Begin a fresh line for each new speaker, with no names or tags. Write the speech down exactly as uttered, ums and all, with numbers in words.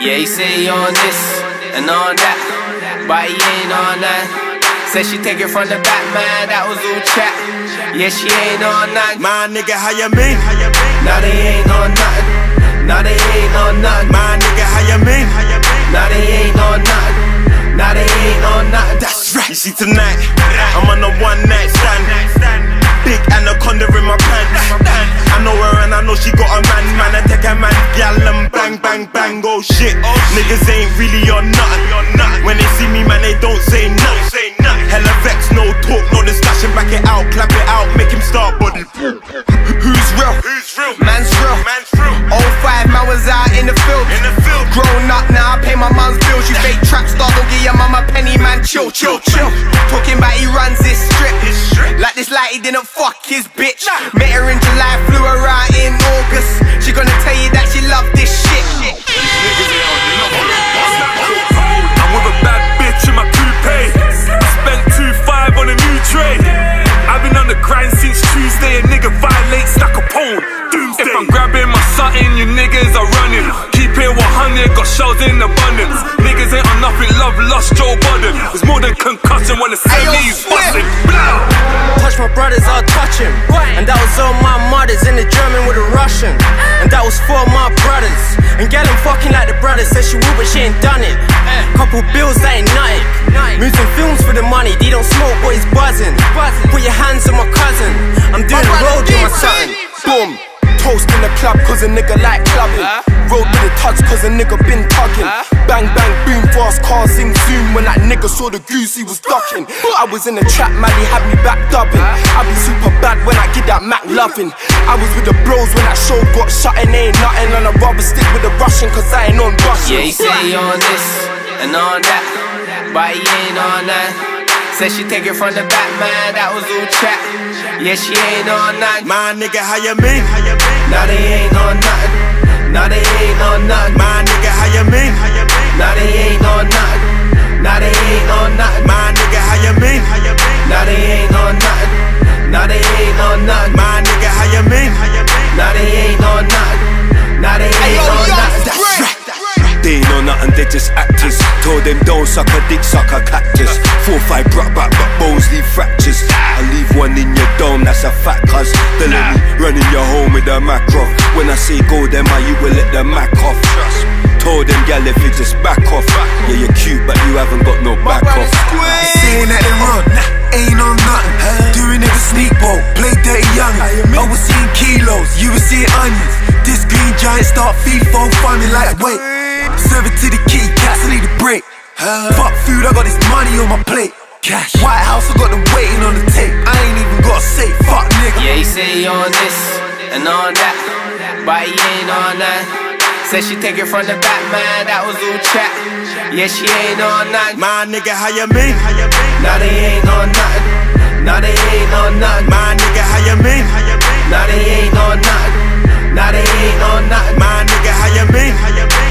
Yeah, he say he on this and on that, but he ain't on that. Said she take it from the back, man, that was all chat. Yeah, she ain't on that.
My nigga, how you mean?
Now they ain't on nothing. Now they ain't on nothing.
My nigga, how you mean?
Now they ain't on nothing. Now they ain't on nothing.
That's right. You see tonight, I'm on a one night stand. Big anaconda in my pants. I know her and I know she got a man. Man, I take a man, gal and bang, bang, bang. Oh shit, niggas ain't really on nothing. When they see me, man, they don't say nothing. Hella vex, no talk, no discussion. Back it out, clap it out, make him start body. Who's real? Who's real?
Man's real.
Man's real.
oh five, man was out in the field.
In the field.
Grown up now, I pay my mum's bills. You fake trap star, don't give your mum a penny, man. Chill, chill, chill. Talking about he runs this strip. Like this light, he didn't fuck his bitch. Met her in July, flew her out in August. She gonna tell you that she love this shit.
I'm with a bad bitch in my coupe. I spent two five on a new tray. I've been on the grind since Tuesday. A nigga violates like a pole. Doomsday. If I'm grabbing my something, you niggas are running. Keep it one hundred, got shells in abundance. Niggas ain't on nothing, love lost Joe Budden. It's more than concussion when the semis busting.
Touch my brothers, I'll touch him. And that was all my mothers in the German with a Russian. And that was for my brothers. And get them fucking like the brothers. Said she will but she ain't done it. Couple bills that ain't nothing. Moving films for the money. They don't smoke but he's buzzing. Put your hands on my cousin. I'm doing the road with my son. Boom. Toast in the club cause a nigga like clubbing. Road with a touch cause a nigga been tugging. Bang bang boom, fast car sing zoom. When that nigga saw the goose he was ducking. I was in the trap man, he had me back dubbing. I be super bad when I get that Mac loving. I was with the bros when that show got shut and ain't nothing. And I'd rather stick with the Russian cause I ain't on Russian.
Yeah, he say he on this and on that, but he ain't on that. Said she take it from the back, man, that was all chat. Yeah, she ain't on nothing.
My nigga, how you mean?
Now they ain't on nothing. Now they ain't on nothing.
My nigga, how you mean?
Now they ain't on nothing. Now they ain't on nothing.
My nigga, how you mean?
Now they ain't on nothing. Now they ain't on nothing.
My nigga, how you mean?
Now they ain't on nothing. Now they ain't on nothing.
That's right.
They ain't on nothing, they just actors. Told them don't suck a dick, suck a cactus. Four five brought back, but bones leave fractures. I leave one in your dome, that's a fact. Cause they let me run in your home with a macro. When I say go, then my you will let the mac off. Told them gal if you just back off. Yeah, you're cute, but you haven't got no back off.
Saying that they run, ain't on nothing. Doing it with sneak boat, play dirty young. I was seeing kilos, you were seeing onions. This green giant start FIFA funny like wait. Serve it to the kitty cats, I need a break. Fuck food, I got this money on my plate. Cash. White House, I got them waiting on the tape. I ain't even got to say, fuck nigga.
Yeah, he say he on this and on that, but he ain't on that. Said she take it from the back, man, that was all chat. Yeah, she ain't on nothing.
My nigga, how you mean?
Now they ain't on nothing. Now they ain't on nothing.
My nigga, how you mean?
Now they ain't on nothing. Now they ain't on nothing.
My nigga, how you mean?